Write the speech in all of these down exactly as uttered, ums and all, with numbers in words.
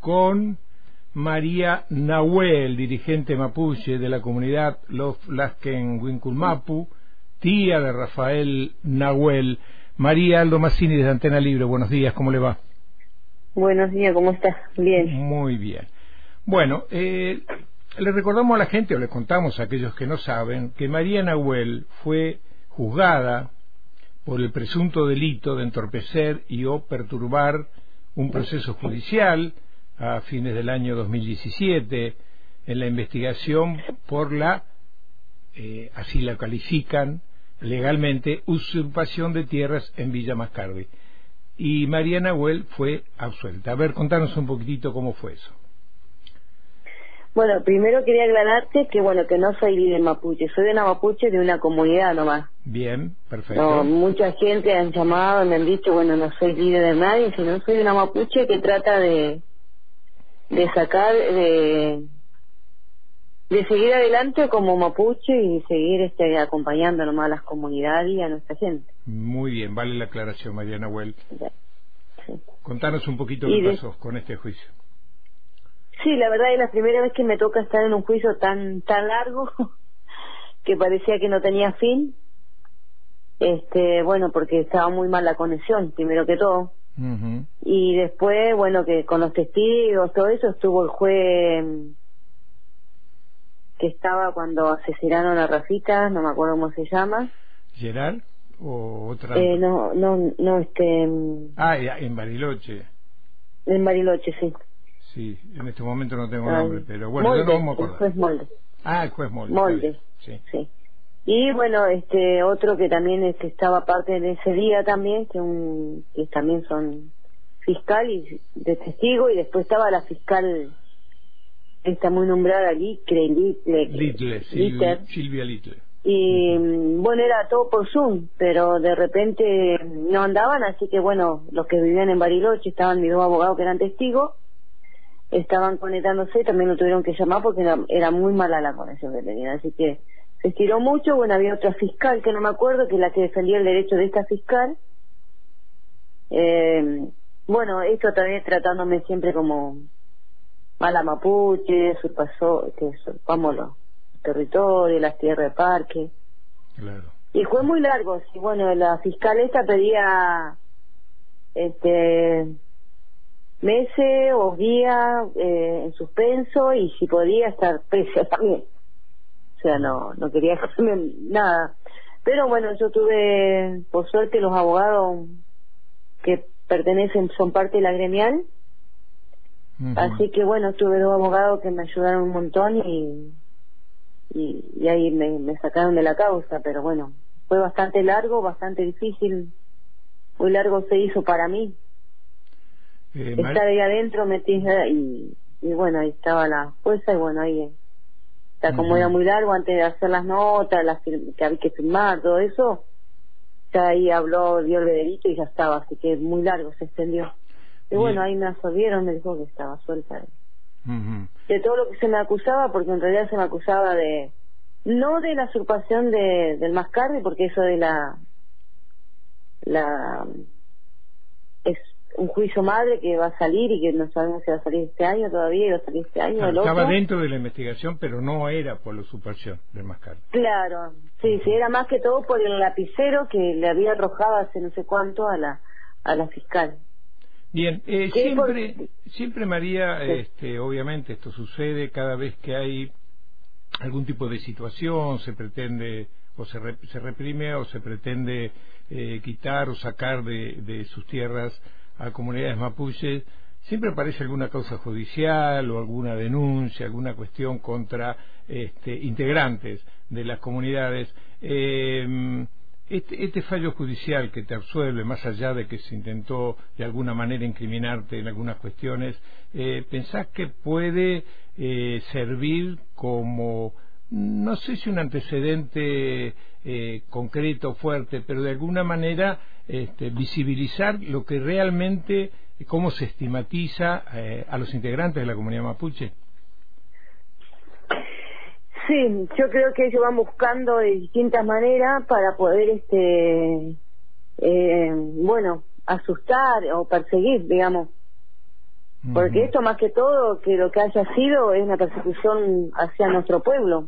con María Nahuel, dirigente mapuche de la comunidad Los Lasken Winculmapu, tía de Rafael Nahuel. María, Aldo Mazzini desde Antena Libre, buenos días, ¿cómo le va? Buenos días, ¿cómo estás? Bien. Muy bien. Bueno, eh, le recordamos a la gente, o le contamos a aquellos que no saben, que María Nahuel fue juzgada por el presunto delito de entorpecer y o perturbar un proceso judicial a fines del año dos mil diecisiete en la investigación por la, eh, así la califican legalmente, usurpación de tierras en Villa Mascardi. Y María Nahuel fue absuelta. A ver, contanos un poquitito cómo fue eso. Bueno, primero quería aclararte que bueno, que no soy líder mapuche, soy de una mapuche de una comunidad nomás. Bien, perfecto. No, mucha gente han llamado, me han dicho, bueno, no soy líder de nadie, sino soy de una mapuche que trata de de sacar, de de seguir adelante como mapuche y seguir este acompañando nomás a las comunidades y a nuestra gente. Muy bien, vale la aclaración, María Nahuel. Sí. Contanos un poquito qué pasó con este juicio. Sí, la verdad es la primera vez que me toca estar en un juicio tan tan largo que parecía que no tenía fin. Este, bueno, porque estaba muy mal la conexión, primero que todo. Uh-huh. Y después, bueno, que con los testigos, todo eso, estuvo el juez que estaba cuando asesinaron a Rafita, no me acuerdo cómo se llama. ¿Gerard o otra? Eh, no, no, no, este... Ah, en Bariloche. En Bariloche, sí. Sí, en este momento no tengo nombre, Ay, pero bueno, Molde, yo no me acuerdo. El juez Molde. Ah, el juez Molde. Molde, sí. sí. Y bueno, este otro que también este, estaba parte de ese día también, que un que también son fiscal y de testigo, y después estaba la fiscal, está muy nombrada allí, Litle, Litle, Silvia, Silvia Litle. Y uh-huh. Bueno, era todo por Zoom, pero de repente no andaban, así que bueno, los que vivían en Bariloche, estaban mis dos abogados que eran testigos, estaban conectándose, también lo tuvieron que llamar porque era, era muy mala la conexión que tenían, así que se estiró mucho. Bueno, había otra fiscal que no me acuerdo, que es la que defendía el derecho de esta fiscal. Eh, bueno, esto también tratándome siempre como mala mapuche, usurpasó, que usurpamos los territorios, las tierras de parque. Claro. Y fue muy largo, sí, bueno, la fiscal esta pedía este meses o días eh, en suspenso, y si podía estar presa también. O sea, no no quería hacerme nada. Pero bueno, yo tuve, por suerte, los abogados que pertenecen, son parte de la gremial. Uh-huh. Así que bueno, tuve dos abogados que me ayudaron un montón y y, y ahí me, me sacaron de la causa. Pero bueno, fue bastante largo, bastante difícil. Muy largo se hizo para mí. Eh, Estar ahí adentro metida y, y bueno, ahí estaba la jueza y bueno, ahí... O sea, como uh-huh. era muy largo, antes de hacer las notas, las que había que firmar, todo eso, ya ahí habló, dio el veredicto y ya estaba, así que muy largo, se extendió. Y bueno, ahí me absolvieron, me dijo que estaba suelta uh-huh. de todo lo que se me acusaba, porque en realidad se me acusaba de, no de la usurpación de, del Mascardi, porque eso de la, la, es un juicio madre que va a salir y que no sabemos si va a salir este año todavía, y va a salir este año. Claro, estaba dentro de la investigación, pero no era por la usurpación del Mascardi. Claro, sí, sí, era más que todo por el lapicero que le había arrojado hace no sé cuánto a la a la fiscal. Bien, eh, siempre, por... siempre María, sí. este, obviamente esto sucede cada vez que hay algún tipo de situación, se pretende o se, re, se reprime o se pretende eh, quitar o sacar de, de sus tierras a comunidades mapuches, siempre aparece alguna causa judicial o alguna denuncia, alguna cuestión contra este, integrantes de las comunidades. Eh, este, este fallo judicial que te absuelve, más allá de que se intentó de alguna manera incriminarte en algunas cuestiones, eh, ¿pensás que puede eh, servir como, no sé si un antecedente eh, concreto, fuerte, pero de alguna manera este, visibilizar lo que realmente, cómo se estigmatiza eh, a los integrantes de la comunidad mapuche? Sí, yo creo que ellos van buscando de distintas maneras para poder, este, eh, bueno, asustar o perseguir, digamos. porque uh-huh. esto más que todo, que lo que haya sido es una persecución hacia nuestro pueblo.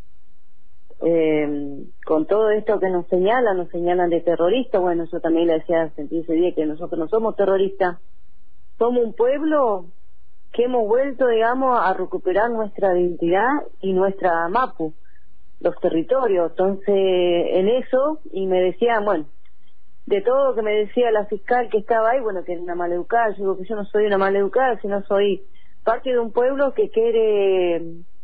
Eh, con todo esto que nos señalan, nos señalan de terroristas. Bueno, yo también le decía sentí ese día que nosotros no somos terroristas, somos un pueblo que hemos vuelto, digamos, a recuperar nuestra identidad y nuestra mapu, los territorios. Entonces, en eso, y me decían, bueno, de todo lo que me decía la fiscal que estaba ahí, bueno, que era una maleducada. Yo digo que yo no soy una maleducada, sino soy parte de un pueblo que quiere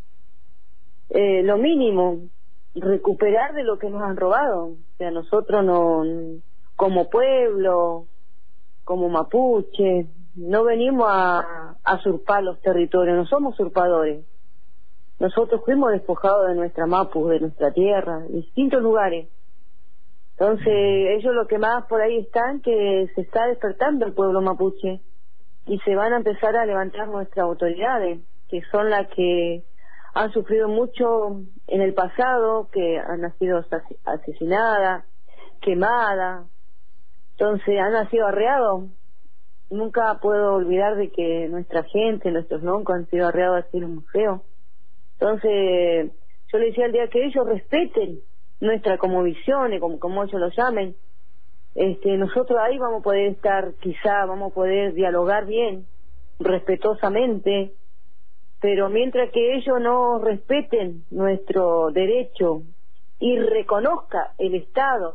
eh, lo mínimo, recuperar de lo que nos han robado. O sea, nosotros no, como pueblo, como mapuche, no venimos a, a usurpar los territorios, no somos usurpadores. Nosotros fuimos despojados de nuestra mapu, de nuestra tierra, de distintos lugares. Entonces, ellos lo que más por ahí están, que se está despertando el pueblo mapuche, y se van a empezar a levantar nuestras autoridades, que son las que han sufrido mucho en el pasado, que han sido asesinadas, quemadas, entonces han sido arreados. Nunca puedo olvidar de que nuestra gente, nuestros loncos han sido arreados así en un museo. Entonces, yo le decía al día que ellos respeten nuestra como visión, como, como ellos lo llamen, este, nosotros ahí vamos a poder estar, quizá vamos a poder dialogar bien, respetuosamente, pero mientras que ellos no respeten nuestro derecho y reconozca el Estado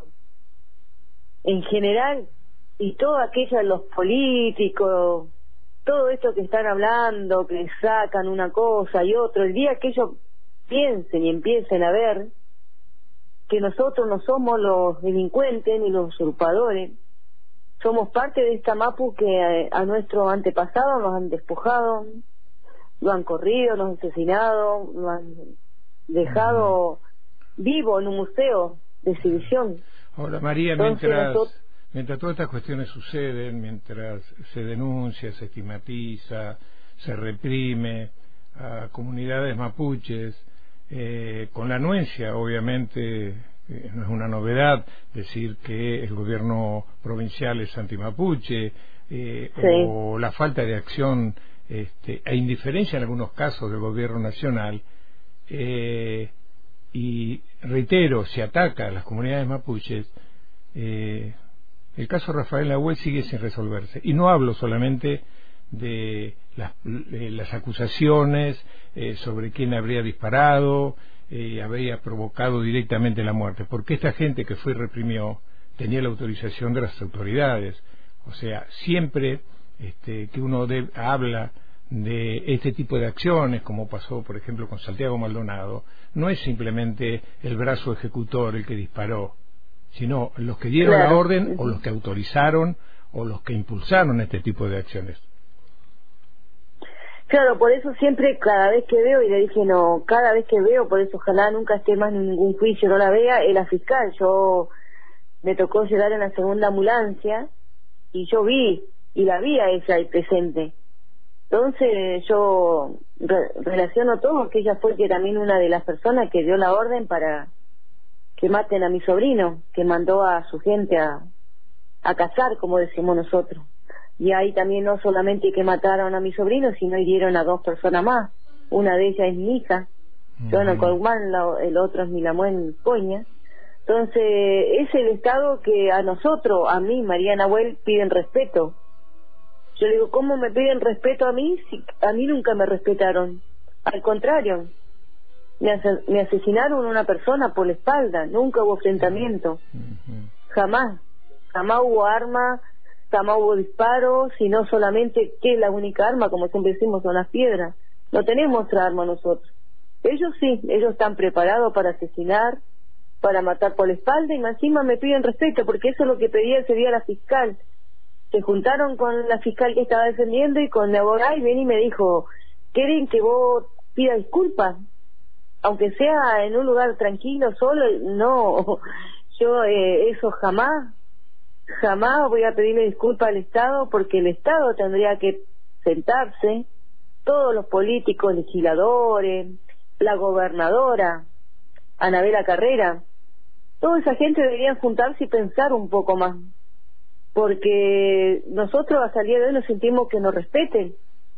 en general y todo aquello, los políticos, todo esto que están hablando, que sacan una cosa y otra, el día que ellos piensen y empiecen a ver que nosotros no somos los delincuentes ni los usurpadores, somos parte de esta mapu que a, a nuestros antepasados nos han despojado, lo han corrido, lo han asesinado, lo han dejado uh-huh. vivo en un museo de exhibición. Ahora, María, Entonces, mientras, nosotros... mientras todas estas cuestiones suceden, mientras se denuncia, se estigmatiza, se reprime a comunidades mapuches, eh, con la anuencia, obviamente, eh, no es una novedad decir que el gobierno provincial es antimapuche, eh, sí. o la falta de acción Este, e indiferencia en algunos casos del gobierno nacional, eh, y reitero, se ataca a las comunidades mapuches, eh, el caso Rafael Nahuel sigue sin resolverse, y no hablo solamente de las, de las acusaciones eh, sobre quién habría disparado, eh, habría provocado directamente la muerte, porque esta gente que fue y reprimió tenía la autorización de las autoridades. O sea, siempre Este, que uno de, habla de este tipo de acciones, como pasó por ejemplo con Santiago Maldonado, no es simplemente el brazo ejecutor el que disparó, sino los que dieron claro. la orden, o los que autorizaron, o los que impulsaron este tipo de acciones. Claro, por eso siempre, cada vez que veo, y le dije no, cada vez que veo, por eso ojalá nunca esté más en ningún juicio, no la vea, es la fiscal. Yo me tocó llegar en la segunda ambulancia y yo vi y la vi a ella ahí presente. Entonces yo re relaciono todo, que ella fue que también una de las personas que dio la orden para que maten a mi sobrino, que mandó a su gente a, a cazar, como decimos nosotros. Y ahí también no solamente que mataron a mi sobrino, sino hirieron a dos personas más. Una de ellas es mi hija, uh-huh. yo en Colmán, el otro es Milamuen Coña. Entonces es el Estado que a nosotros, a mí, María Nahuel, piden respeto. Yo le digo, ¿cómo me piden respeto a mí si a mí nunca me respetaron? Al contrario, me, as me asesinaron a una persona por la espalda, nunca hubo enfrentamiento, uh-huh. jamás, jamás hubo arma, jamás hubo disparos, sino solamente que la única arma, como siempre decimos, son las piedras. No tenemos otra arma nosotros. Ellos sí, ellos están preparados para asesinar, para matar por la espalda, y encima me piden respeto, porque eso es lo que pedía ese día la fiscal. Se juntaron con la fiscal que estaba defendiendo y con mi abogado, y ven y me dijo, ¿quieren que vos pidas disculpas? Aunque sea en un lugar tranquilo, solo, no, yo eh, eso jamás, jamás voy a pedirle disculpas al Estado, porque el Estado tendría que sentarse, todos los políticos, legisladores, la gobernadora, Anabela Carrera, toda esa gente deberían juntarse y pensar un poco más, porque nosotros hasta el día de hoy nos sentimos que nos respeten,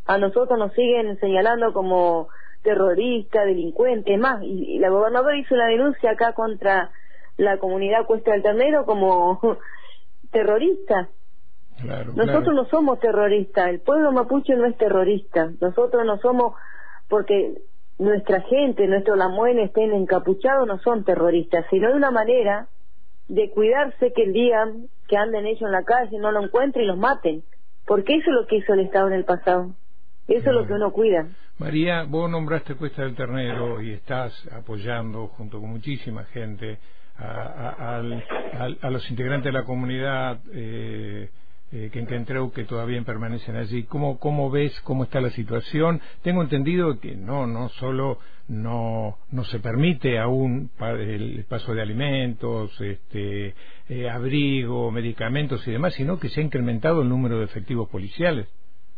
A nosotros nos siguen señalando como terroristas, delincuentes, más, y, y la gobernadora hizo una denuncia acá contra la comunidad Cuesta del Ternero como terrorista. Claro, nosotros claro. no somos terroristas, el pueblo mapuche no es terrorista, nosotros no somos, porque nuestra gente, nuestros lamuenes estén encapuchados, no son terroristas, sino de una manera de cuidarse que el día que anden ellos en la calle no lo encuentren y los maten, porque eso es lo que hizo el Estado en el pasado, eso claro. es lo que uno cuida. María, vos nombraste Cuesta del Ternero y estás apoyando junto con muchísima gente a, a, a, a, a los integrantes de la comunidad eh, eh, Quenquentreu que todavía permanecen allí. ¿Cómo, cómo ves cómo está la situación? Tengo entendido que no no solo no no se permite aún el paso de alimentos, este eh, abrigo, medicamentos y demás, sino que se ha incrementado el número de efectivos policiales.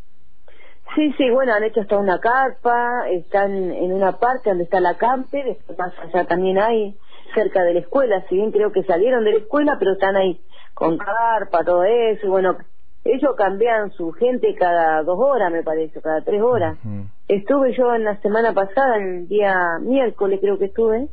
Sí, sí, bueno, han hecho hasta una carpa, están en una parte donde está la campe, después más allá también hay, cerca de la escuela, si bien creo que salieron de la escuela, pero están ahí con carpa, todo eso, y bueno, ellos cambian su gente cada dos horas, me parece, cada tres horas. Uh-huh. Estuve yo en la semana pasada, el día miércoles creo que estuve,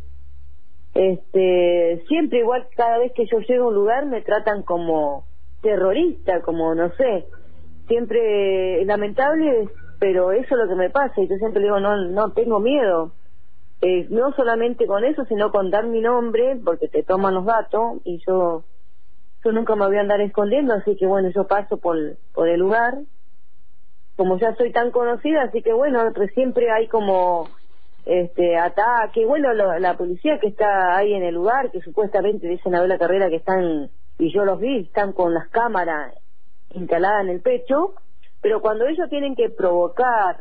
este, siempre igual cada vez que yo llego a un lugar me tratan como terrorista, como no sé, siempre es lamentable, pero eso es lo que me pasa, y yo siempre digo, no, no tengo miedo, eh, no solamente con eso, sino con dar mi nombre, porque te toman los datos, y yo yo nunca me voy a andar escondiendo, así que bueno, yo paso por, por el lugar, como ya soy tan conocida, así que bueno, siempre hay como este ataque, bueno, lo, la policía que está ahí en el lugar, que supuestamente dicen a ver la carrera que están, y yo los vi, están con las cámaras instalada en el pecho, pero cuando ellos tienen que provocar,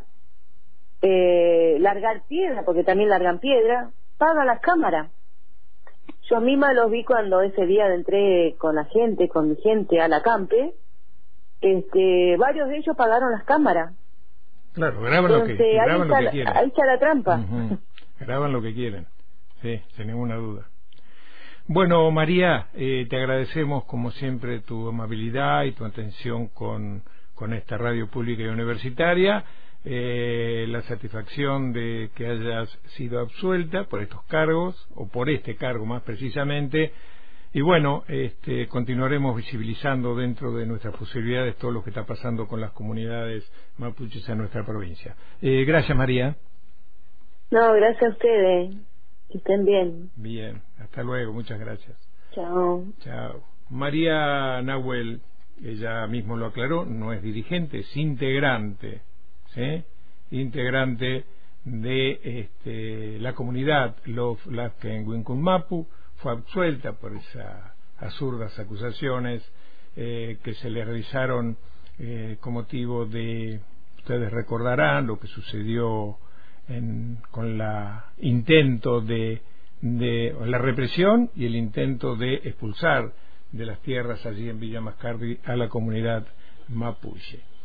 eh, largar piedra, porque también largan piedra, pagan las cámaras. Yo misma los vi cuando ese día entré con la gente, con mi gente a la campe, este, varios de ellos pagaron las cámaras. Claro, graban lo que, graban lo que quieren. Ahí está la trampa. Uh-huh. Graban lo que quieren, sí, sin ninguna duda. Bueno, María, eh, te agradecemos como siempre tu amabilidad y tu atención con, con esta radio pública y universitaria, eh, la satisfacción de que hayas sido absuelta por estos cargos, o por este cargo más precisamente, y bueno, este, continuaremos visibilizando dentro de nuestras posibilidades todo lo que está pasando con las comunidades mapuches en nuestra provincia. Eh, gracias, María. No, gracias a ustedes. Que estén bien. Bien, hasta luego, muchas gracias. Chao. Chao. María Nahuel, ella mismo lo aclaró, no es dirigente, es integrante, ¿sí? Integrante de este, la comunidad Loflakenguincun Mapu, fue absuelta por esas absurdas acusaciones eh, que se le realizaron eh, con motivo de, ustedes recordarán lo que sucedió En, con la intento de, de la represión y el intento de expulsar de las tierras allí en Villa Mascardi a la comunidad mapuche.